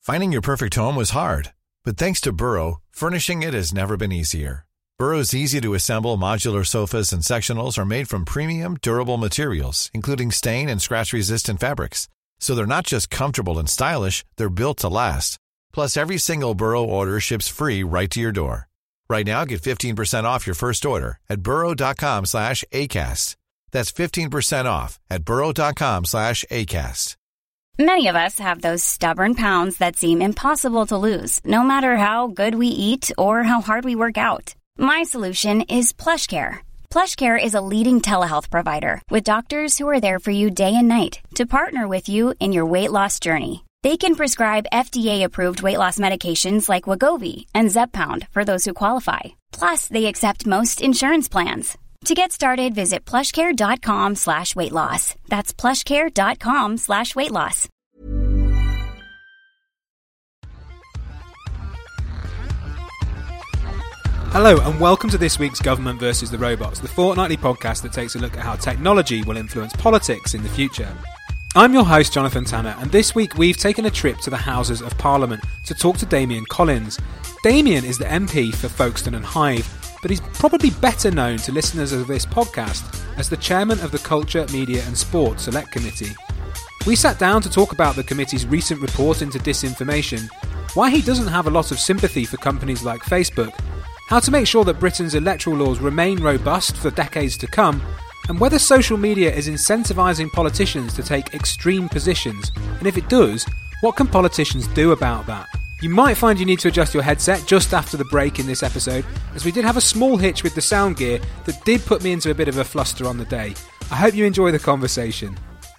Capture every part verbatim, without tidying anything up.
Finding your perfect home was hard, but thanks to Burrow, furnishing it has never been easier. Burrow's easy-to-assemble modular sofas and sectionals are made from premium, durable materials, including stain and scratch-resistant fabrics. So they're not just comfortable and stylish, they're built to last. Plus, every single Burrow order ships free right to your door. Right now, get fifteen percent off your first order at burrow.com slash ACAST. That's fifteen percent off at burrow.com slash ACAST. Many of us have those stubborn pounds that seem impossible to lose, no matter how good we eat or how hard we work out. My solution is PlushCare. PlushCare is a leading telehealth provider with doctors who are there for you day and night to partner with you in your weight loss journey. They can prescribe F D A-approved weight loss medications like Wegovy and Zepbound for those who qualify. Plus, they accept most insurance plans. To get started, visit plushcare.com slash weight loss. That's plushcare.com slash weight loss. Hello and welcome to this week's Government versus the Robots, the fortnightly podcast that takes a look at how technology will influence politics in the future. I'm your host, Jonathan Tanner, and this week we've taken a trip to the Houses of Parliament to talk to Damian Collins. Damian is the M P for Folkestone and Hythe, but he's probably better known to listeners of this podcast as the chairman of the Culture, Media and Sport Select Committee. We sat down to talk about the committee's recent report into disinformation, why he doesn't have a lot of sympathy for companies like Facebook, how to make sure that Britain's electoral laws remain robust for decades to come, and whether social media is incentivising politicians to take extreme positions, and if it does, what can politicians do about that? You might find you need to adjust your headset just after the break in this episode, as we did have a small hitch with the sound gear that did put me into a bit of a fluster on the day. I hope you enjoy the conversation.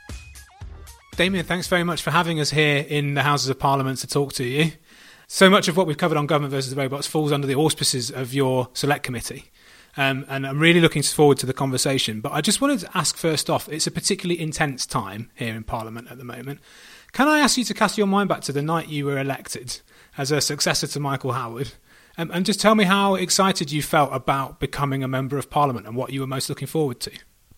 Damian, thanks very much for having us here in the Houses of Parliament to talk to you. So much of what we've covered on Government versus the Robots falls under the auspices of your Select Committee. Um, and I'm really looking forward to the conversation. But I just wanted to ask first off, it's a particularly intense time here in Parliament at the moment. Can I ask you to cast your mind back to the night you were elected as a successor to Michael Howard? Um, and just tell me how excited you felt about becoming a Member of Parliament and what you were most looking forward to.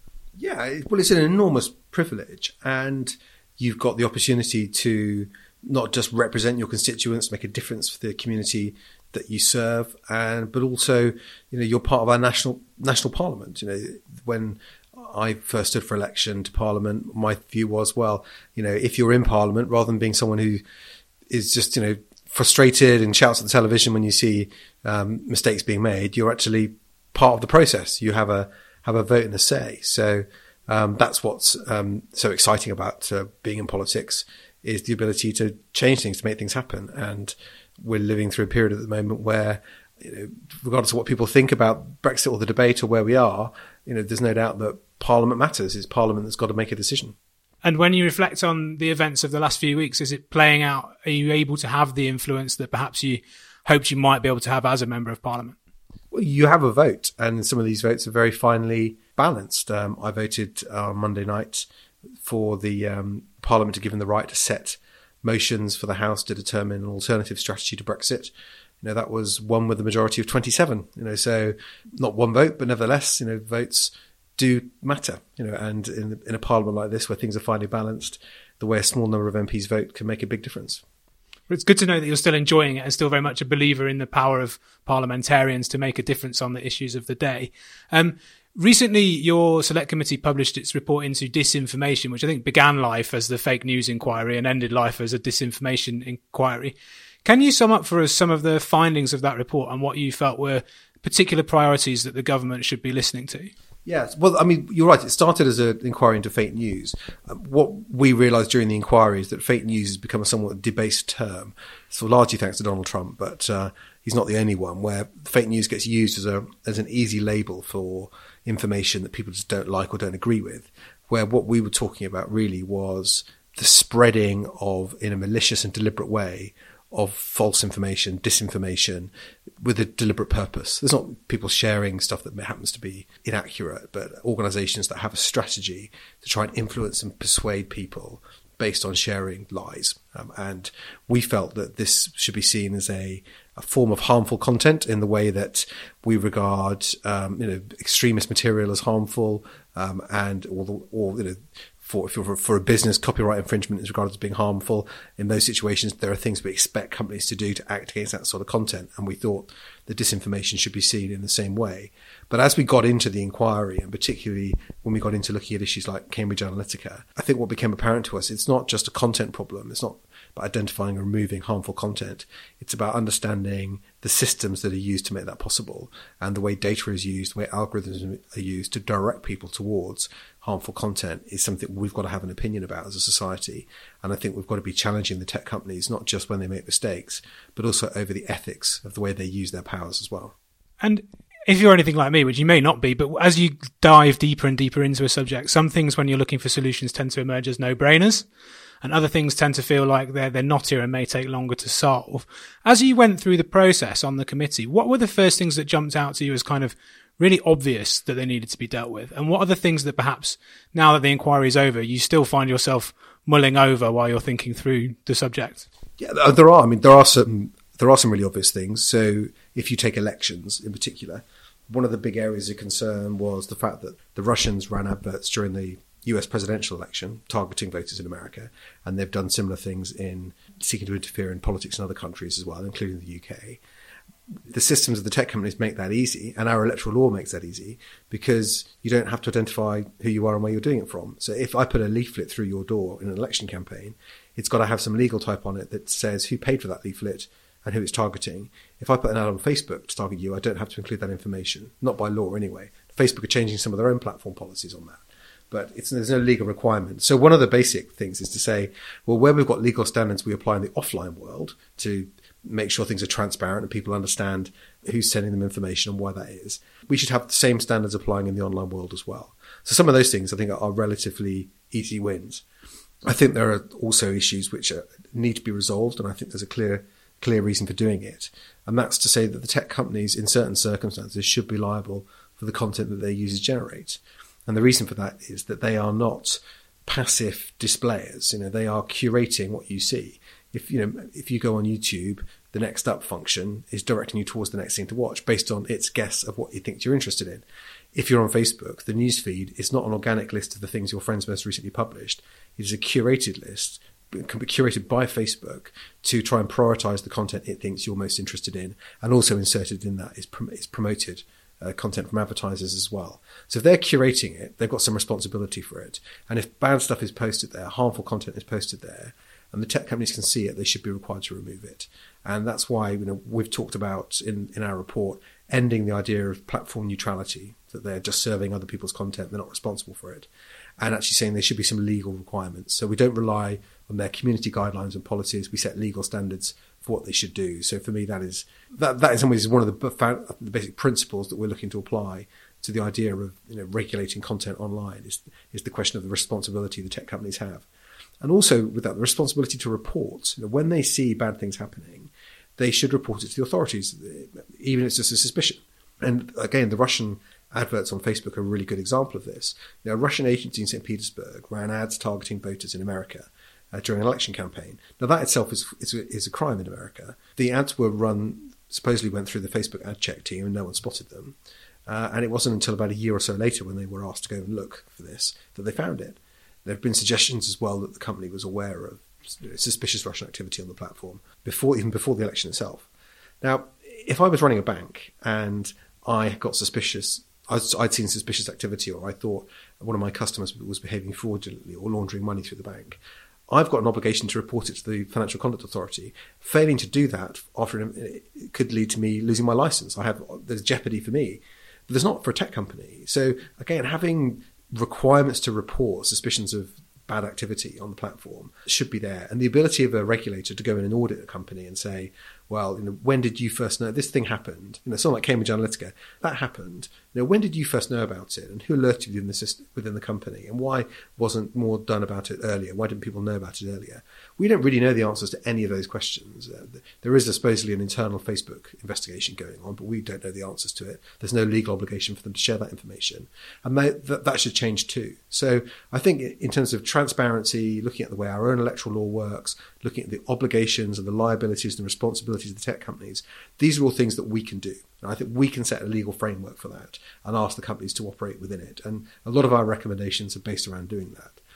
Yeah, well, it's an enormous privilege. And you've got the opportunity to not just represent your constituents, make a difference for the community that you serve, and but also, you know, you're part of our national national parliament. You know, when I first stood for election to Parliament, my view was, well, you know, if you're in Parliament, rather than being someone who is just, you know, frustrated and shouts at the television when you see um, mistakes being made, you're actually part of the process. You have a have a vote and a say. So um, that's what's um, so exciting about uh, being in politics, is the ability to change things, to make things happen. And we're living through a period at the moment where, you know, regardless of what people think about Brexit or the debate or where we are, you know, there's no doubt that Parliament matters. It's Parliament that's got to make a decision. And when you reflect on the events of the last few weeks, is it playing out? Are you able to have the influence that perhaps you hoped you might be able to have as a Member of Parliament? Well, you have a vote, and some of these votes are very finely balanced. Um, I voted uh, on Monday night for the um, Parliament to give them the right to set motions for the House to determine an alternative strategy to Brexit. You know, that was won with a majority of twenty-seven. You know, so not one vote, but nevertheless, you know, votes do matter. You know, and in in a Parliament like this, where things are finely balanced, the way a small number of M Ps vote can make a big difference. But it's good to know that you're still enjoying it and still very much a believer in the power of parliamentarians to make a difference on the issues of the day. Um, Recently, your Select Committee published its report into disinformation, which I think began life as the fake news inquiry and ended life as a disinformation inquiry. Can you sum up for us some of the findings of that report and what you felt were particular priorities that the government should be listening to? Yes. Well, I mean, you're right. It started as an inquiry into fake news. What we realised during the inquiry is that fake news has become a somewhat debased term. So largely thanks to Donald Trump, but uh, he's not the only one, where fake news gets used as a as an easy label for information that people just don't like or don't agree with, where what we were talking about really was the spreading of, in a malicious and deliberate way, of false information, disinformation, with a deliberate purpose. There's not people sharing stuff that happens to be inaccurate, but organisations that have a strategy to try and influence and persuade people based on sharing lies. Um, and we felt that this should be seen as a, a form of harmful content in the way that we regard, um, you know, extremist material as harmful, um, and or, the, or, you know, For, for, for a business, copyright infringement is regarded as being harmful. In those situations, there are things we expect companies to do to act against that sort of content. And we thought the disinformation should be seen in the same way. But as we got into the inquiry, and particularly when we got into looking at issues like Cambridge Analytica, I think what became apparent to us, it's not just a content problem. It's not about identifying and removing harmful content. It's about understanding the systems that are used to make that possible, and the way data is used, the way algorithms are used to direct people towards harmful content is something we've got to have an opinion about as a society. And I think we've got to be challenging the tech companies, not just when they make mistakes, but also over the ethics of the way they use their powers as well. And if you're anything like me, which you may not be, but as you dive deeper and deeper into a subject, some things when you're looking for solutions tend to emerge as no-brainers, and other things tend to feel like they're, they're knottier and may take longer to solve. As you went through the process on the committee, what were the first things that jumped out to you as kind of really obvious that they needed to be dealt with? And what are the things that perhaps, now that the inquiry is over, you still find yourself mulling over while you're thinking through the subject? Yeah, there are. I mean, there are some, there are some really obvious things. So if you take elections in particular, one of the big areas of concern was the fact that the Russians ran adverts during the U S presidential election targeting voters in America. And they've done similar things in seeking to interfere in politics in other countries as well, including the U K. The systems of the tech companies make that easy, and our electoral law makes that easy because you don't have to identify who you are and where you're doing it from. So if I put a leaflet through your door in an election campaign, it's got to have some legal type on it that says who paid for that leaflet and who it's targeting. If I put an ad on Facebook to target you, I don't have to include that information, not by law anyway. Facebook are changing some of their own platform policies on that, but it's, there's no legal requirement. So one of the basic things is to say, well, where we've got legal standards we apply in the offline world to make sure things are transparent and people understand who's sending them information and why that is. We should have the same standards applying in the online world as well. So some of those things I think are relatively easy wins. I think there are also issues which are, need to be resolved, and I think there's a clear clear reason for doing it. And that's to say that the tech companies in certain circumstances should be liable for the content that their users generate. And the reason for that is that they are not passive displayers. You know, they are curating what you see. If you know, if you go on YouTube, the next up function is directing you towards the next thing to watch based on its guess of what you think you're interested in. If you're on Facebook, the newsfeed is not an organic list of the things your friends most recently published. It is a curated list, it can be curated by Facebook to try and prioritize the content it thinks you're most interested in, and also inserted in that is, prom- is promoted uh, content from advertisers as well. So if they're curating it, they've got some responsibility for it. And if bad stuff is posted there, harmful content is posted there, and the tech companies can see it, they should be required to remove it. And that's why, you know, we've talked about in, in our report ending the idea of platform neutrality, that they're just serving other people's content, they're not responsible for it, and actually saying there should be some legal requirements. So we don't rely on their community guidelines and policies, we set legal standards for what they should do. So for me, that is that that in some ways is one of the, the basic principles that we're looking to apply to the idea of, you know, regulating content online is is the question of the responsibility the tech companies have. And also with that, the responsibility to report. You know, when they see bad things happening, they should report it to the authorities, even if it's just a suspicion. And again, the Russian adverts on Facebook are a really good example of this. You know, a Russian agency in Saint Petersburg ran ads targeting voters in America uh, during an election campaign. Now, that itself is, is, is a crime in America. The ads were run, supposedly went through the Facebook ad check team and no one spotted them. Uh, and it wasn't until about a year or so later when they were asked to go and look for this that they found it. There have been suggestions as well that the company was aware of suspicious Russian activity on the platform before, even before the election itself. Now, if I was running a bank and I got suspicious, I'd seen suspicious activity, or I thought one of my customers was behaving fraudulently or laundering money through the bank, I've got an obligation to report it to the Financial Conduct Authority. Failing to do that after it could lead to me losing my license. I have there's jeopardy for me, but there's not for a tech company. So again, having requirements to report suspicions of bad activity on the platform should be there, and the ability of a regulator to go in and audit a company and say, well, you know, when did you first know this thing happened? You know, something like Cambridge Analytica, that happened. You know, when did you first know about it, and who alerted you in the system, within the company, and why wasn't more done about it earlier? Why didn't people know about it earlier? We don't really know the answers to any of those questions. Uh, there is a, supposedly an internal Facebook investigation going on, but we don't know the answers to it. There's no legal obligation for them to share that information, and they, that, that should change too. So I think in terms of transparency, looking at the way our own electoral law works, looking at the obligations and the liabilities and responsibilities of the tech companies, these are all things that we can do. And I think we can set a legal framework for that and ask the companies to operate within it. And a lot of our recommendations are based around doing that.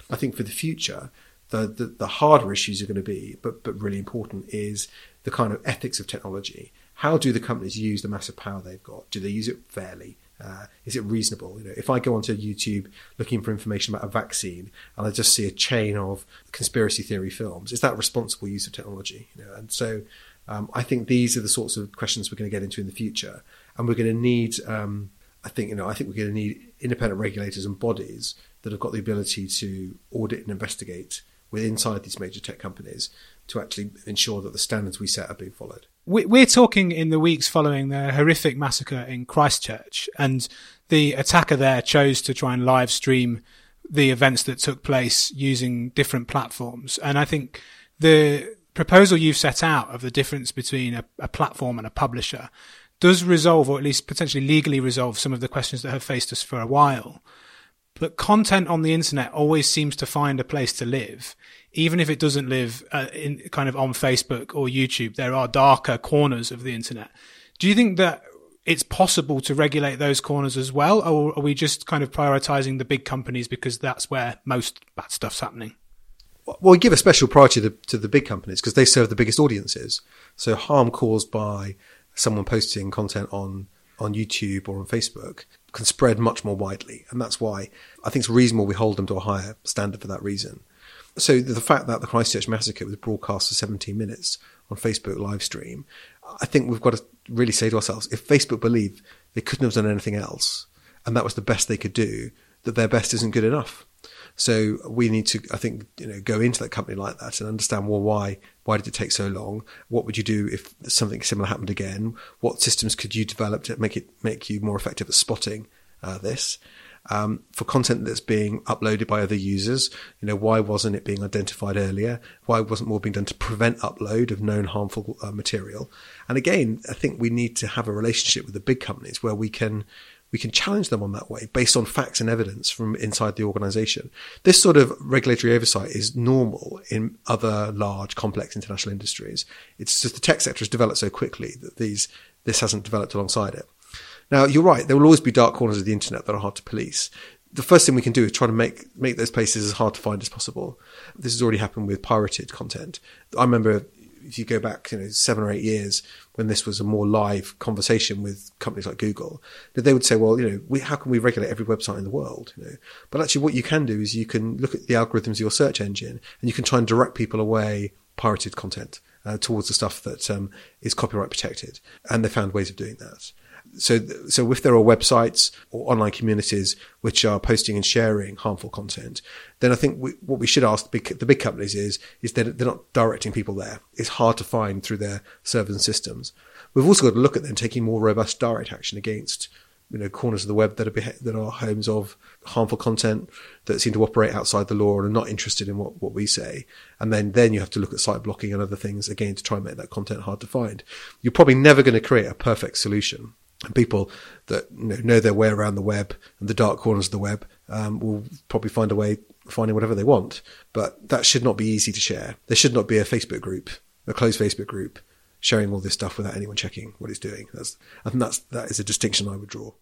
I think for the future, the, the, the harder issues are going to be, but, but really important, is the kind of ethics of technology. How do the companies use the massive power they've got? Do they use it fairly? Uh, is it reasonable? You know, if I go onto YouTube looking for information about a vaccine and I just see a chain of conspiracy theory films, is that responsible use of technology? You know, and so um, I think these are the sorts of questions we're going to get into in the future, and we're going to need. Um, I think you know. I think we're going to need independent regulators and bodies that have got the ability to audit and investigate with inside these major tech companies to actually ensure that the standards we set are being followed. We're talking in the weeks following the horrific massacre in Christchurch, and the attacker there chose to try and live stream the events that took place using different platforms. And I think the proposal you've set out of the difference between a, a platform and a publisher does resolve, or at least potentially legally resolve, some of the questions that have faced us for a while. But content on the internet always seems to find a place to live. Even if it doesn't live uh, in kind of on Facebook or YouTube, there are darker corners of the internet. Do you think that it's possible to regulate those corners as well? Or are we just kind of prioritizing the big companies because that's where most bad stuff's happening? Well, we give a special priority to, to the big companies because they serve the biggest audiences. So harm caused by someone posting content on, on YouTube or on Facebook can spread much more widely. And that's why I think it's reasonable we hold them to a higher standard for that reason. So the fact that the Christchurch massacre was broadcast for seventeen minutes on Facebook live stream, I think we've got to really say to ourselves, if Facebook believed they couldn't have done anything else, and that was the best they could do, that their best isn't good enough. So we need to, I think, you know, go into that company like that and understand, well, why, why did it take so long? What would you do if something similar happened again? What systems could you develop to make it, make you more effective at spotting uh, this? Um, for content that's being uploaded by other users, you know, why wasn't it being identified earlier? Why wasn't more being done to prevent upload of known harmful uh, material? And again, I think we need to have a relationship with the big companies where we can, we can challenge them on that way based on facts and evidence from inside the organization. This sort of regulatory oversight is normal in other large, complex international industries. It's just the tech sector has developed so quickly that these, this hasn't developed alongside it. Now, you're right. There will always be dark corners of the internet that are hard to police. The first thing we can do is try to make make those places as hard to find as possible. This has already happened with pirated content. I remember if you go back, you know, seven or eight years when this was a more live conversation with companies like Google, that they would say, well, you know, we, how can we regulate every website in the world? You know, but actually what you can do is you can look at the algorithms of your search engine and you can try and direct people away pirated content uh, towards the stuff that um, is copyright protected. And they found ways of doing that. So, so if there are websites or online communities which are posting and sharing harmful content, then I think we, what we should ask the big, the big companies is, is that they're not directing people there. It's hard to find through their servers and systems. We've also got to look at them taking more robust direct action against, you know, corners of the web that are, that are homes of harmful content that seem to operate outside the law and are not interested in what, what we say. And then, then you have to look at site blocking and other things again to try and make that content hard to find. You're probably never going to create a perfect solution. And people that you know, know their way around the web and the dark corners of the web um, will probably find a way of finding whatever they want. But that should not be easy to share. There should not be a Facebook group, a closed Facebook group, sharing all this stuff without anyone checking what it's doing. That's, I think that's, that is a distinction I would draw.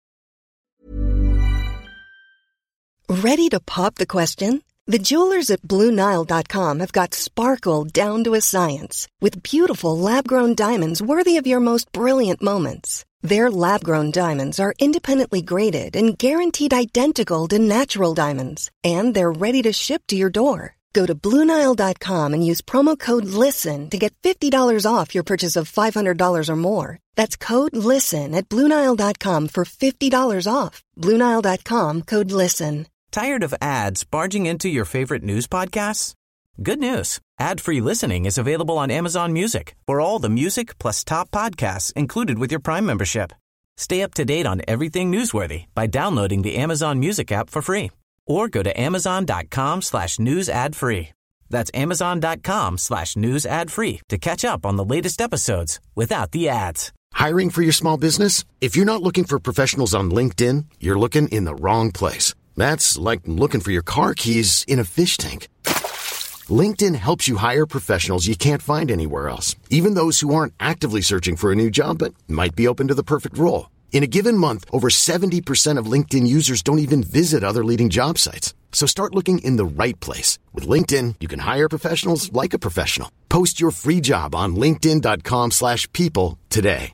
Ready to pop the question? The jewelers at Blue Nile dot com have got sparkle down to a science with beautiful lab-grown diamonds worthy of your most brilliant moments. Their lab-grown diamonds are independently graded and guaranteed identical to natural diamonds, and they're ready to ship to your door. Go to Blue Nile dot com and use promo code LISTEN to get fifty dollars off your purchase of five hundred dollars or more. That's code LISTEN at Blue Nile dot com for fifty dollars off. Blue Nile dot com, code LISTEN. Tired of ads barging into your favorite news podcasts? Good news. Ad-free listening is available on Amazon Music for all the music plus top podcasts included with your Prime membership. Stay up to date on everything newsworthy by downloading the Amazon Music app for free or go to amazon.com slash news ad free. That's amazon.com slash news ad free to catch up on the latest episodes without the ads. Hiring for your small business? If you're not looking for professionals on LinkedIn, you're looking in the wrong place. That's like looking for your car keys in a fish tank. LinkedIn helps you hire professionals you can't find anywhere else, even those who aren't actively searching for a new job but might be open to the perfect role. In a given month, over seventy percent of LinkedIn users don't even visit other leading job sites. So start looking in the right place. With LinkedIn, you can hire professionals like a professional. Post your free job on linkedin.com slash people today.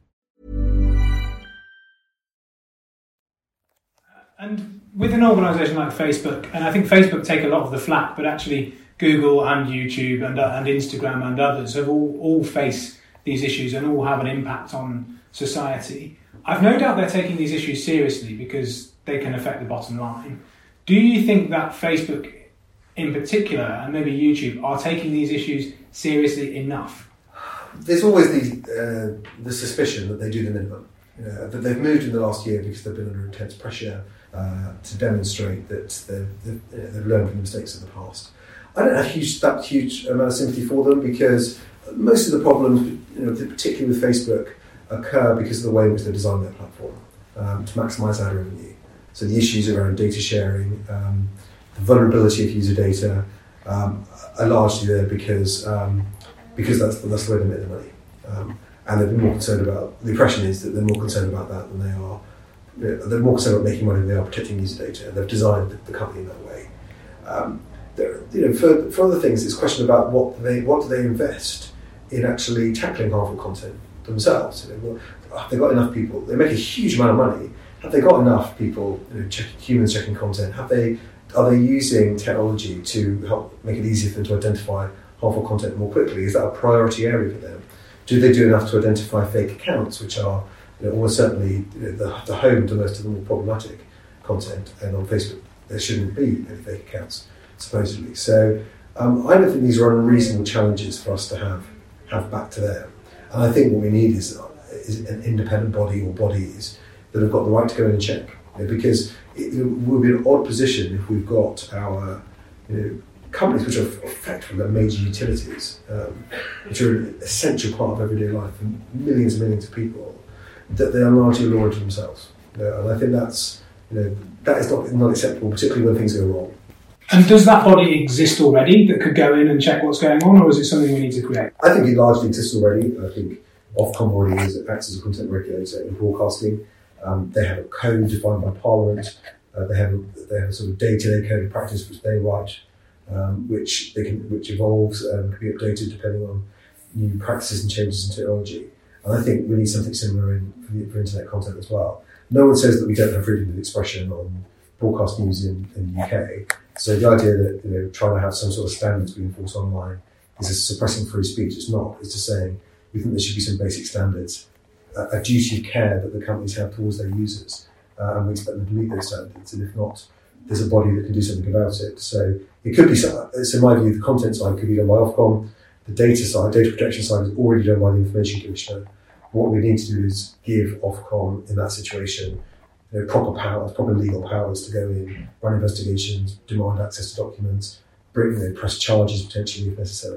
And with an organisation like Facebook, and I think Facebook take a lot of the flack, but actually Google and YouTube and, uh, and Instagram and others have all, all face these issues and all have an impact on society. I've no doubt they're taking these issues seriously because they can affect the bottom line. Do you think that Facebook in particular, and maybe YouTube, are taking these issues seriously enough? There's always the, uh, the suspicion that they do the minimum, uh, that they've moved in the last year because they've been under intense pressure uh, to demonstrate that they've, they've, they've learned from mistakes of the past. I don't have huge, that huge amount of sympathy for them because most of the problems, you know, particularly with Facebook, occur because of the way in which they design their platform um, to maximise ad revenue. So the issues around data sharing, um, the vulnerability of user data um, are largely there because um, because that's that's the way they make their money. Um, and they've been more concerned about, the impression is that they're more concerned about that than they are, they're more concerned about making money than they are protecting user data. And they've designed the, the company in that way. Um, there, you know, for, for other things, it's a question about what they what do they invest in actually tackling harmful content themselves. You know, well, have they got enough people? They make a huge amount of money. Have they got enough people, you know, check, humans checking content? Have they are they using technology to help make it easier for them to identify harmful content more quickly? Is that a priority area for them? Do they do enough to identify fake accounts, which are, you know, almost certainly, you know, the, the home to most of the more problematic content? And on Facebook, there shouldn't be any fake accounts, supposedly. So um, I don't think these are unreasonable challenges for us to have have back to them. And I think what we need is, is an independent body or bodies that have got the right to go in and check. You know, because it, it would be an odd position if we've got our, you know, companies which are effectively major utilities, um, which are an essential part of everyday life for millions and millions of people, that they are largely law unto themselves. You know, and I think that's, you know, that is not, not acceptable, particularly when things go wrong. And does that body exist already that could go in and check what's going on, or is it something we need to create? I think it largely exists already. I think Ofcom already is, acts as a content regulator in broadcasting. Um, they have a code defined by Parliament. Uh, they have a, they have a sort of day-to-day code of practice which they write, um, which they can which evolves and can be updated depending on new practices and changes in technology. And I think we need something similar in for, the, for internet content as well. No one says that we don't have freedom of expression on broadcast news in, in the U K. So the idea that, you know, trying to have some sort of standards we enforce online is a suppressing free speech. It's not. It's just saying we think there should be some basic standards, uh, a duty of care that the companies have towards their users, uh, and we expect them to meet those standards. And if not, there's a body that can do something about it. So it could be, so in my view, the content side could be done by Ofcom. The data side, data protection side, is already done by the Information Commissioner. What we need to do is give Ofcom, in that situation, you know, proper powers, proper legal powers to go in, run investigations, demand access to documents, bring, you know, press charges potentially if necessary.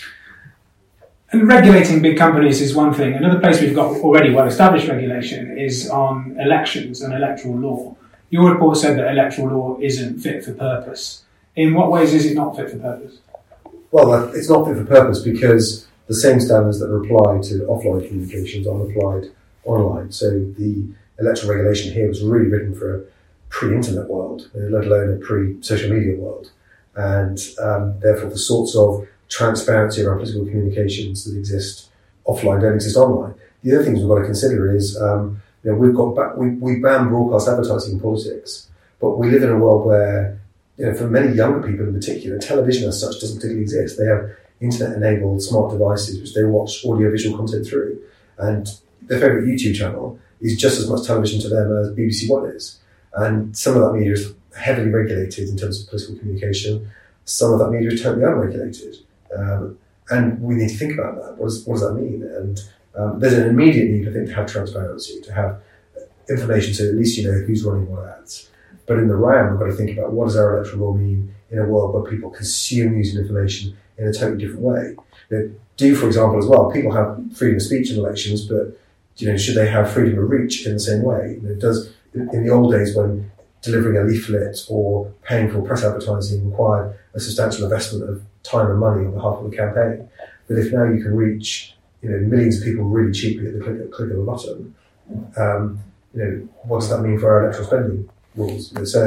And regulating big companies is one thing. Another place we've got already well-established regulation is on elections and electoral law. Your report said that electoral law isn't fit for purpose. In what ways is it not fit for purpose? Well, it's not fit for purpose because the same standards that apply to offline communications are applied online. So the electoral regulation here was really written for a pre-internet world, let alone a pre-social media world. And um, therefore the sorts of transparency around political communications that exist offline don't exist online. The other things we've got to consider is, um, you know, we've got back, we, we ban broadcast advertising in politics, but we live in a world where, you know, for many younger people in particular, television as such doesn't particularly exist. They have internet-enabled smart devices which they watch audio-visual content through, and their favourite YouTube channel is just as much television to them as B B C One is. And some of that media is heavily regulated in terms of political communication. Some of that media is totally unregulated. Um, and we need to think about that. What does, what does that mean? And um, there's an immediate need, I think, to have transparency, to have information so at least you know who's running what ads. But in the round, we've got to think about what does our electoral law mean in a world where people consume news and information in a totally different way. You know, do, for example, as well, people have freedom of speech in elections, but, you know, should they have freedom of reach in the same way? You know, does, in the old days when delivering a leaflet or paying for press advertising required a substantial investment of time and money on behalf of the campaign, but if now you can reach, you know, millions of people really cheaply at the click, click of a button, um, you know, what does that mean for our electoral spending rules? You know, so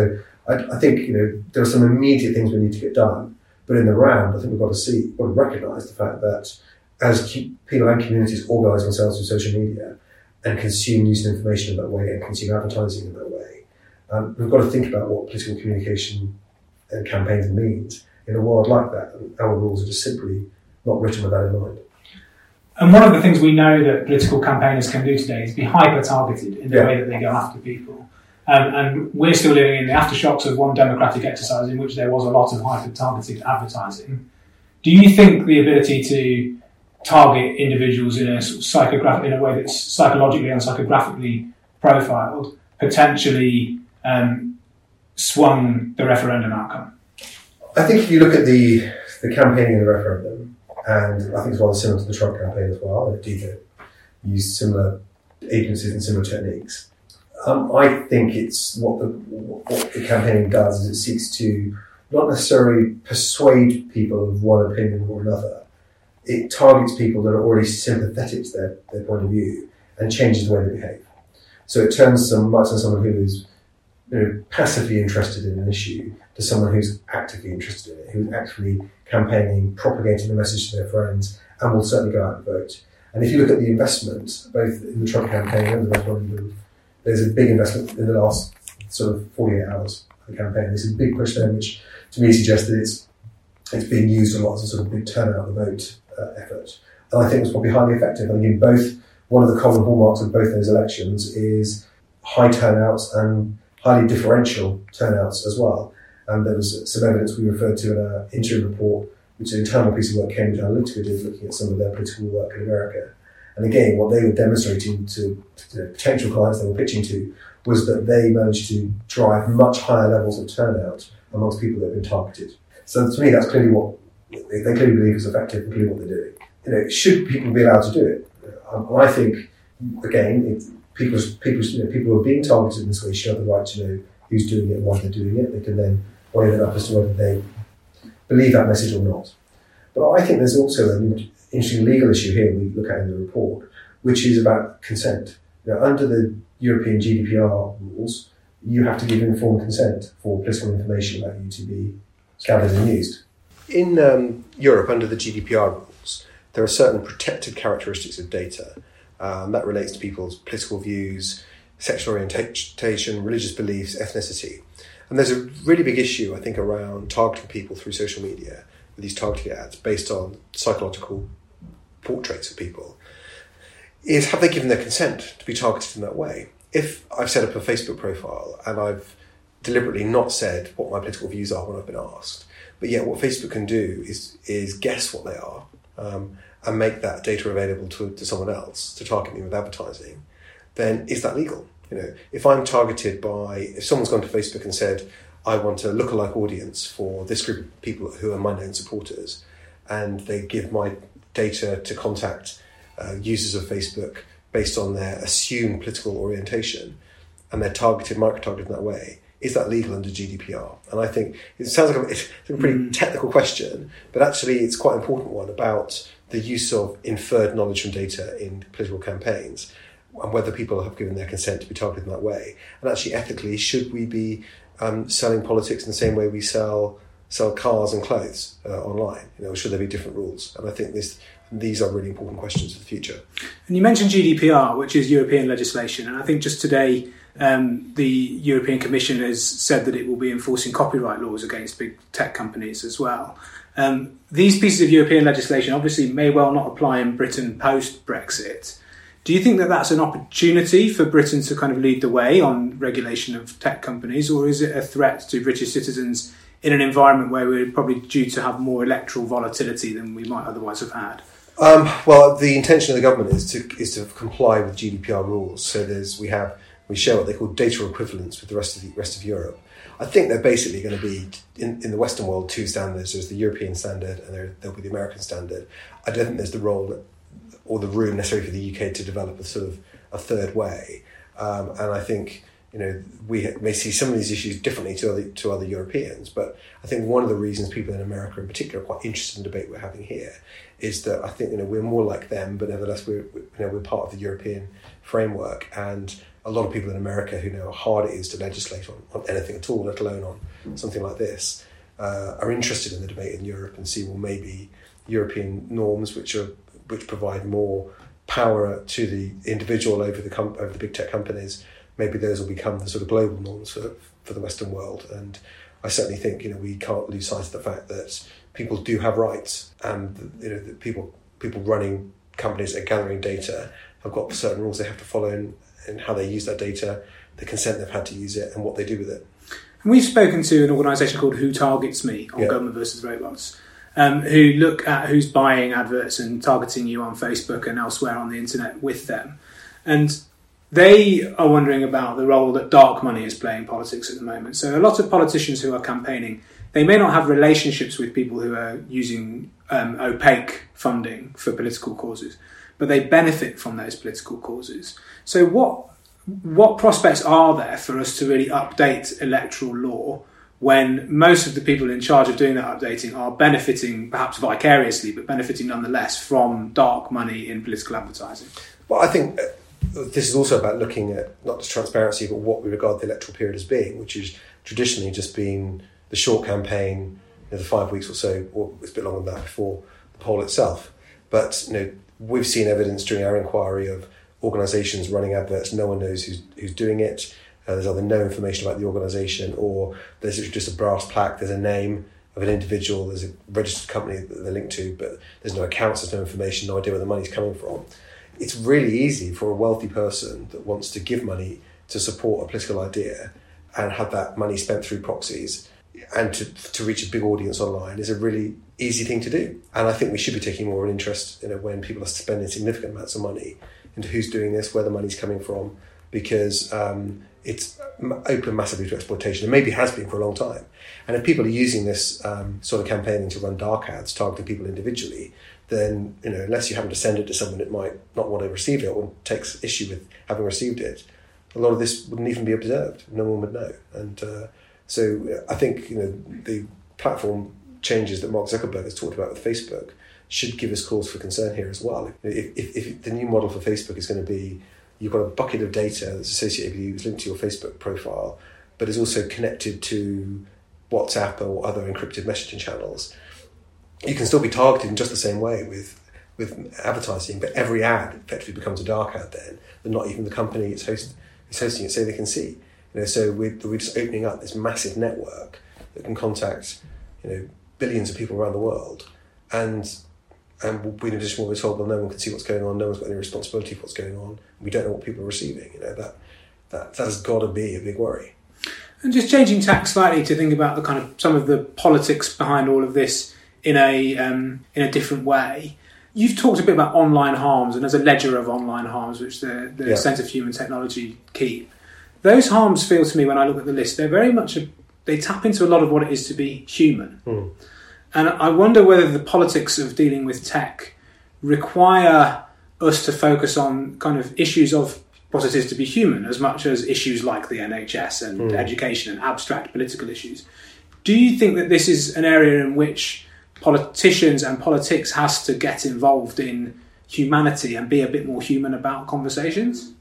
I, I think, you know, there are some immediate things we need to get done, but in the round, I think we've got to see, we've got to recognise the fact that as people and communities organise themselves through social media and consume news and information in that way and consume advertising in that way, um, we've got to think about what political communication and campaigns means in a world like that. And our rules are just simply not written with that in mind. And one of the things we know that political campaigners can do today is be hyper-targeted in the yeah. way that they go after people. Um, and we're still living in the aftershocks of one democratic exercise in which there was a lot of hyper-targeted advertising. Do you think the ability to target individuals in a psychographic, in a way that's psychologically and psychographically profiled potentially um, swung the referendum outcome? I think if you look at the the campaigning in the referendum, and I think it's rather similar to the Trump campaign as well, indeed they used similar agencies and similar techniques. Um, I think it's what the what the campaigning does is it seeks to not necessarily persuade people of one opinion or another. It targets people that are already sympathetic to their, their point of view and changes the way they behave. So it turns some much as someone who is, you know, passively interested in an issue to someone who's actively interested in it, who's actually campaigning, propagating the message to their friends, and will certainly go out and vote. And if you look at the investment, both in the Trump campaign and the referendum, there's a big investment in the last sort of forty-eight hours of the campaign. There's a big push there, which to me suggests that it's it's being used a lot as a sort of big turnout the vote uh, effort. And I think it's probably highly effective. I think in both, one of the common hallmarks of both those elections is high turnouts and highly differential turnouts as well. And there was some evidence we referred to in our interim report, which is an internal piece of work Cambridge Analytica did looking at some of their political work in America. And again, what they were demonstrating to, to potential clients they were pitching to was that they managed to drive much higher levels of turnout amongst people that have been targeted. So to me, that's clearly what they, they clearly believe is effective and clearly what they're doing. You know, should people be allowed to do it? Um, I think, again, it, people's, people's, you know, people who are being targeted in this way should have the right to know who's doing it and why they're doing it. They can then weigh it up as to whether they believe that message or not. But I think there's also an interesting legal issue here we look at in the report, which is about consent. You know, under the European G D P R rules, you have to give informed consent for political information about you to be gathered and used. In um, Europe, under the G D P R rules, there are certain protected characteristics of data. Um, that relates to people's political views, sexual orientation, religious beliefs, ethnicity. And there's a really big issue, I think, around targeting people through social media with these targeted ads based on psychological portraits of people. Is have they given their consent to be targeted in that way? If I've set up a Facebook profile and I've deliberately not said what my political views are when I've been asked, but yet what Facebook can do is is guess what they are um, and make that data available to, to someone else to target me with advertising, then is that legal? You know, if I'm targeted by, if someone's gone to Facebook and said, I want a lookalike audience for this group of people who are my known supporters, and they give my data to contact uh, users of Facebook based on their assumed political orientation, and they're targeted, micro-targeted in that way, is that legal under G D P R? And I think it sounds like a, it's a pretty mm. technical question, but actually it's quite an important one about the use of inferred knowledge from data in political campaigns and whether people have given their consent to be targeted in that way. And actually, ethically, should we be um, selling politics in the same way we sell sell cars and clothes uh, online? You know, should there be different rules? And I think this these are really important questions for the future. And you mentioned G D P R, which is European legislation, and I think just today um, the European Commission has said that it will be enforcing copyright laws against big tech companies as well. Um, these pieces of European legislation obviously may well not apply in Britain post-Brexit. Do you think that that's an opportunity for Britain to kind of lead the way on regulation of tech companies, or is it a threat to British citizens in an environment where we're probably due to have more electoral volatility than we might otherwise have had? Um, well, the intention of the government is to is to comply with G D P R rules. So there's we have we share what they call data equivalence with the rest of the rest of Europe. I think they're basically going to be in, in the Western world two standards. There's the European standard and there, there'll be the American standard. I don't think there's the role or the room necessary for the U K to develop a sort of a third way. Um, and I think, you know, we may see some of these issues differently to other to other Europeans. But I think one of the reasons people in America in particular are quite interested in the debate we're having here is that I think, you know, we're more like them, but nevertheless we're, you know, we're part of the European framework, and a a lot of people in America who know how hard it is to legislate on, on anything at all, let alone on something like this, uh, are interested in the debate in Europe and see, well, maybe European norms which are which provide more power to the individual over the com- over the big tech companies, maybe those will become the sort of global norms for for the Western world. And I certainly think, you know, we can't lose sight of the fact that people do have rights, and you know, the people people running companies that are gathering data have got certain rules they have to follow in, in how they use that data, the consent they've had to use it, and what they do with it. And we've spoken to an organisation called Who Targets Me on yeah. Government versus Robots, um, who look at who's buying adverts and targeting you on Facebook and elsewhere on the internet with them. And they are wondering about the role that dark money is playing in politics at the moment. So a lot of politicians who are campaigning, they may not have relationships with people who are using um, opaque funding for political causes, but they benefit from those political causes. So what what prospects are there for us to really update electoral law when most of the people in charge of doing that updating are benefiting, perhaps vicariously, but benefiting nonetheless from dark money in political advertising? Well, I think this is also about looking at not just transparency, but what we regard the electoral period as being, which is traditionally just been the short campaign, you know, the five weeks or so, or it's a bit longer than that before the poll itself. But you know, we've seen evidence during our inquiry of organisations running adverts. No one knows who's who's doing it. Uh, there's either no information about the organisation, or there's just a brass plaque. There's a name of an individual. There's a registered company that they're linked to, but there's no accounts. There's no information. No idea where the money's coming from. It's really easy for a wealthy person that wants to give money to support a political idea and have that money spent through proxies and to to reach a big audience online is a really easy thing to do. And I think we should be taking more of an interest, you know, when people are spending significant amounts of money into who's doing this, where the money's coming from, because um, it's open massively to exploitation, and maybe has been for a long time. And if people are using this um, sort of campaigning to run dark ads, targeting people individually, then, you know, unless you happen to send it to someone that might not want to receive it or takes issue with having received it, a lot of this wouldn't even be observed. No one would know. And uh, so I think, you know, the platform changes that Mark Zuckerberg has talked about with Facebook should give us cause for concern here as well. If, if, if the new model for Facebook is going to be, you've got a bucket of data that's associated with you, is linked to your Facebook profile, but is also connected to WhatsApp or other encrypted messaging channels, you can still be targeted in just the same way with with advertising, but every ad effectively becomes a dark ad then, that not even the company it's, host, it's hosting it say they can see. You know, so we're, we're just opening up this massive network that can contact, you know, billions of people around the world, and and we in addition we're told, well, no one can see what's going on, no one's got any responsibility for what's going on, we don't know what people are receiving. You know, that that that has got to be a big worry. And just changing tack slightly to think about the kind of some of the politics behind all of this in a um, in a different way. You've talked a bit about online harms, and there's a ledger of online harms which the, the yeah. Centre for Human Technology keep. Those harms feel to me, when I look at the list, they're very much a, they tap into a lot of what it is to be human. Mm. And I wonder whether the politics of dealing with tech require us to focus on kind of issues of what it is to be human as much as issues like the N H S and mm. education and abstract political issues. Do you think that this is an area in which politicians and politics has to get involved in humanity and be a bit more human about conversations?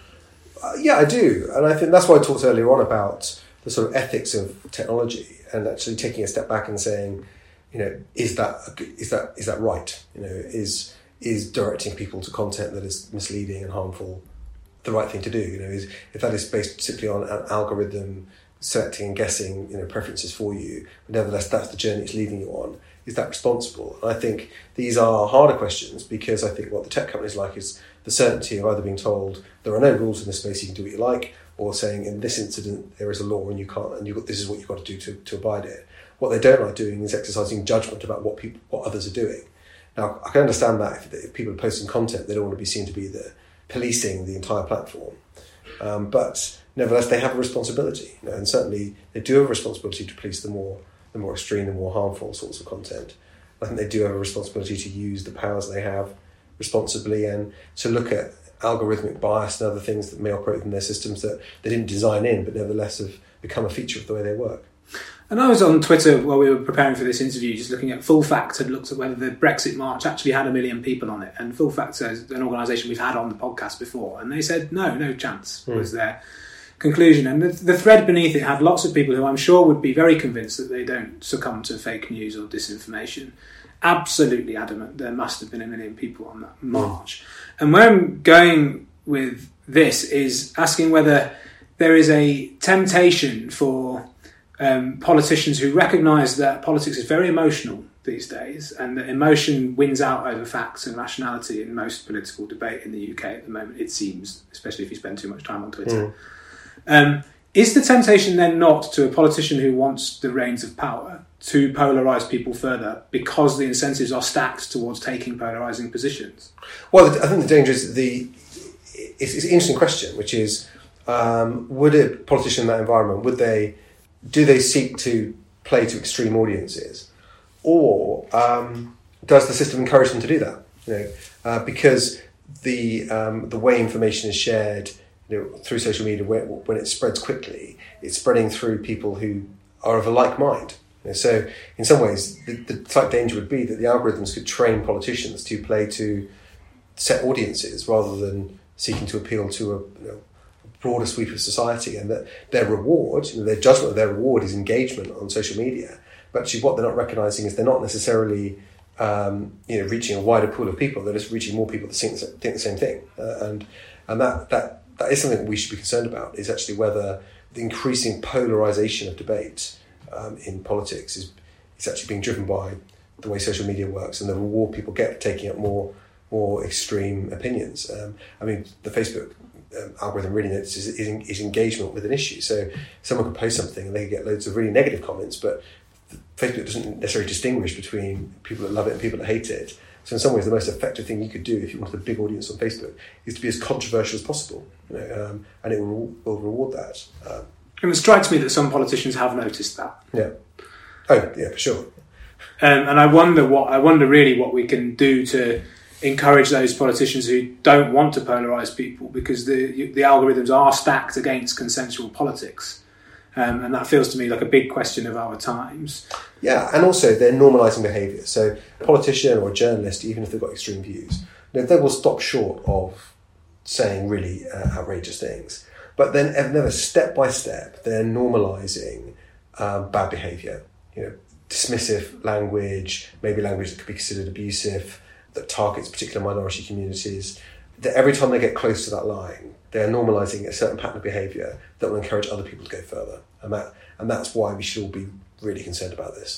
Uh, yeah, I do. And I think that's why I talked earlier on about the sort of ethics of technology and actually taking a step back and saying, you know, is that is that is that right? You know, is is directing people to content that is misleading and harmful the right thing to do? You know, is if that is based simply on an algorithm selecting and guessing, you know, preferences for you, but nevertheless that's the journey it's leading you on, is that responsible? And I think these are harder questions, because I think what the tech companies like is the certainty of either being told there are no rules in this space, you can do what you like, or saying in this incident there is a law and you can't, and you this is what you've got to do to, to abide it. What they don't like doing is exercising judgment about what people, what others are doing. Now, I can understand that if, if people are posting content, they don't want to be seen to be the policing the entire platform. Um, but nevertheless, they have a responsibility, you know, and certainly they do have a responsibility to police the more the more extreme, the more harmful sorts of content. I think they do have a responsibility to use the powers they have responsibly and to look at algorithmic bias and other things that may operate in their systems that they didn't design in, but nevertheless have become a feature of the way they work. And I was on Twitter while we were preparing for this interview, just looking at Full Fact, had looked at whether the Brexit March actually had a million people on it. And Full Fact is an organisation we've had on the podcast before. And they said, no, no chance mm. was their conclusion. And the, the thread beneath it had lots of people who I'm sure would be very convinced that they don't succumb to fake news or disinformation. Absolutely adamant there must have been a million people on that march. Mm. And where I'm going with this is asking whether there is a temptation for Um, politicians who recognise that politics is very emotional these days and that emotion wins out over facts and rationality in most political debate in the U K at the moment, it seems, especially if you spend too much time on Twitter. Mm. Um, is the temptation then not to a politician who wants the reins of power to polarise people further because the incentives are stacked towards taking polarising positions? Well, I think the danger is the it's, it's an interesting question, which is um, would a politician in that environment, would they do they seek to play to extreme audiences, or um, does the system encourage them to do that? You know, uh, because the um, the way information is shared, you know, through social media, when, when it spreads quickly, it's spreading through people who are of a like mind. You know, so, in some ways, the, the slight danger would be that the algorithms could train politicians to play to set audiences rather than seeking to appeal to a you know, broader sweep of society, and that their reward, you know, their judgment of their reward is engagement on social media. But actually what they're not recognising is they're not necessarily um, you know, reaching a wider pool of people, they're just reaching more people that think, think the same thing. Uh, and and that, that, that is something that we should be concerned about, is actually whether the increasing polarisation of debate um, in politics is, is actually being driven by the way social media works and the reward people get for taking up more, more extreme opinions. Um, I mean, the Facebook Um, algorithm really notices is, is engagement with an issue. So someone could post something and they could get loads of really negative comments, but Facebook doesn't necessarily distinguish between people that love it and people that hate it. So in some ways, the most effective thing you could do if you wanted a big audience on Facebook is to be as controversial as possible, you know, um, and it will, will reward that. Um, and it strikes me that some politicians have noticed that. Yeah. Oh, yeah, for sure. Um, and I wonder what I wonder really what we can do to encourage those politicians who don't want to polarise people, because the the algorithms are stacked against consensual politics. Um, and that feels to me like a big question of our times. Yeah, and also they're normalising behaviour. So a politician or a journalist, even if they've got extreme views, you know, they will stop short of saying really uh, outrageous things. But then never step by step, they're normalising um, bad behaviour. You know, dismissive language, maybe language that could be considered abusive, that targets particular minority communities, that every time they get close to that line, they're normalising a certain pattern of behaviour that will encourage other people to go further. And that and that's why we should all be really concerned about this.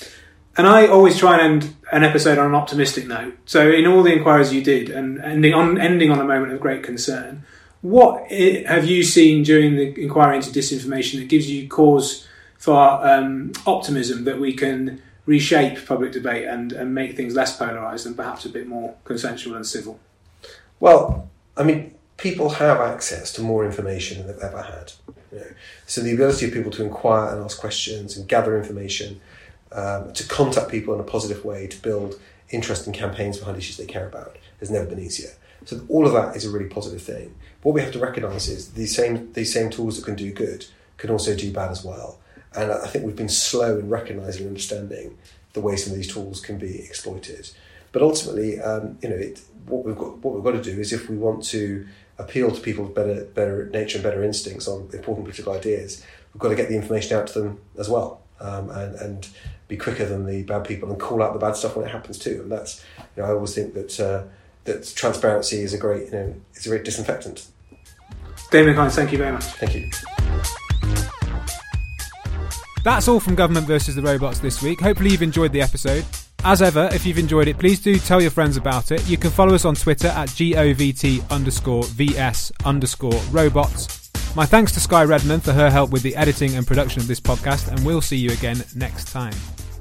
And I always try and end an episode on an optimistic note. So in all the inquiries you did, and ending on ending on a moment of great concern, what have you seen during the inquiry into disinformation that gives you cause for um, optimism that we can reshape public debate and, and make things less polarised and perhaps a bit more consensual and civil? Well, I mean, people have access to more information than they've ever had. You know? So the ability of people to inquire and ask questions and gather information, um, to contact people in a positive way, to build interesting campaigns behind issues they care about, has never been easier. So all of that is a really positive thing. What we have to recognise is these same these same tools that can do good can also do bad as well. And I think we've been slow in recognising and understanding the way some of these tools can be exploited. But ultimately, um, you know, it, what we've got what we've got to do is, if we want to appeal to people's better better nature and better instincts on important political ideas, we've got to get the information out to them as well, um, and and be quicker than the bad people and call out the bad stuff when it happens too. And that's, you know, I always think that uh, that transparency is a great, you know, it's a great disinfectant. Damien Hines, thank you very much. Thank you. That's all from Government versus the Robots this week. Hopefully you've enjoyed the episode. As ever, if you've enjoyed it, please do tell your friends about it. You can follow us on Twitter at govt underscore vs underscore robots. My thanks to Sky Redman for her help with the editing and production of this podcast, and we'll see you again next time.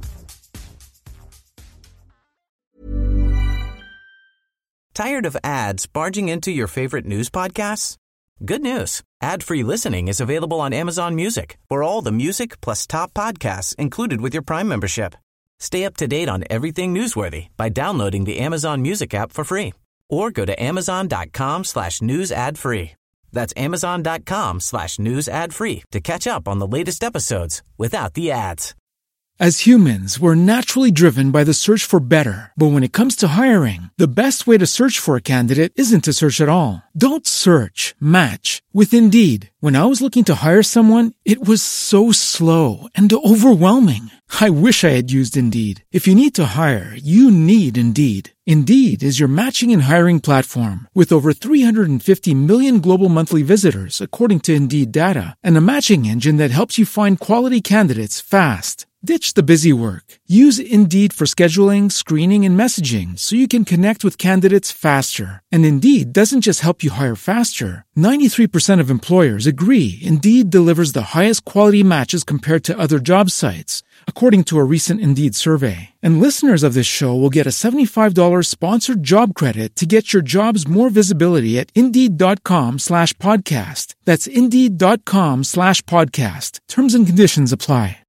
Tired of ads barging into your favorite news podcasts? Good news. Ad-free listening is available on Amazon Music for all the music plus top podcasts included with your Prime membership. Stay up to date on everything newsworthy by downloading the Amazon Music app for free, or go to amazon.com slash news ad free. That's amazon.com slash news ad free to catch up on the latest episodes without the ads. As humans, we're naturally driven by the search for better. But when it comes to hiring, the best way to search for a candidate isn't to search at all. Don't search, match with Indeed. When I was looking to hire someone, it was so slow and overwhelming. I wish I had used Indeed. If you need to hire, you need Indeed. Indeed is your matching and hiring platform with over three hundred fifty million global monthly visitors, according to Indeed data, and a matching engine that helps you find quality candidates fast. Ditch the busy work. Use Indeed for scheduling, screening, and messaging so you can connect with candidates faster. And Indeed doesn't just help you hire faster. ninety-three percent of employers agree Indeed delivers the highest quality matches compared to other job sites, according to a recent Indeed survey. And listeners of this show will get a seventy-five dollars sponsored job credit to get your jobs more visibility at Indeed.com slash podcast. That's Indeed.com slash podcast. Terms and conditions apply.